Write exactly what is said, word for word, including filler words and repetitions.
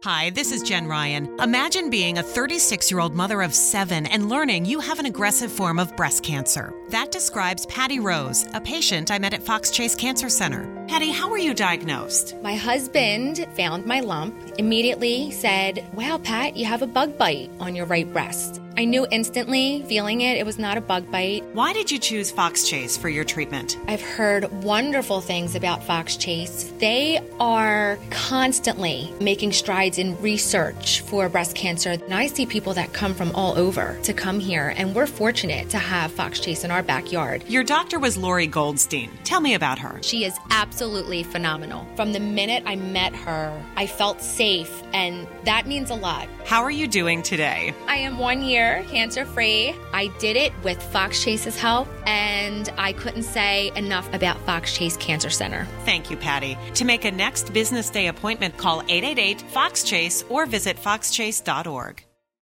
Hi, this is Jen Ryan. Imagine being a thirty-six-year-old mother of seven and learning you have an aggressive form of breast cancer. That describes Patty Rose, a patient I met at Fox Chase Cancer Center. Patty, how were you diagnosed? My husband found my lump, immediately said, "Wow, Pat, you have a bug bite on your right breast." I knew instantly, feeling it, it was not a bug bite. Why did you choose Fox Chase for your treatment? I've heard wonderful things about Fox Chase. They are constantly making strides in research for breast cancer. And I see people that come from all over to come here, and we're fortunate to have Fox Chase in our backyard. Your doctor was Lori Goldstein. Tell me about her. She is absolutely phenomenal. From the minute I met her, I felt safe, and that means a lot. How are you doing today? I am one year cancer-free. I did it with Fox Chase's help, and I couldn't say enough about Fox Chase Cancer Center. Thank you, Patty. To make a next business day appointment, call eight eight eight, F O X, CHASE or visit fox chase dot org.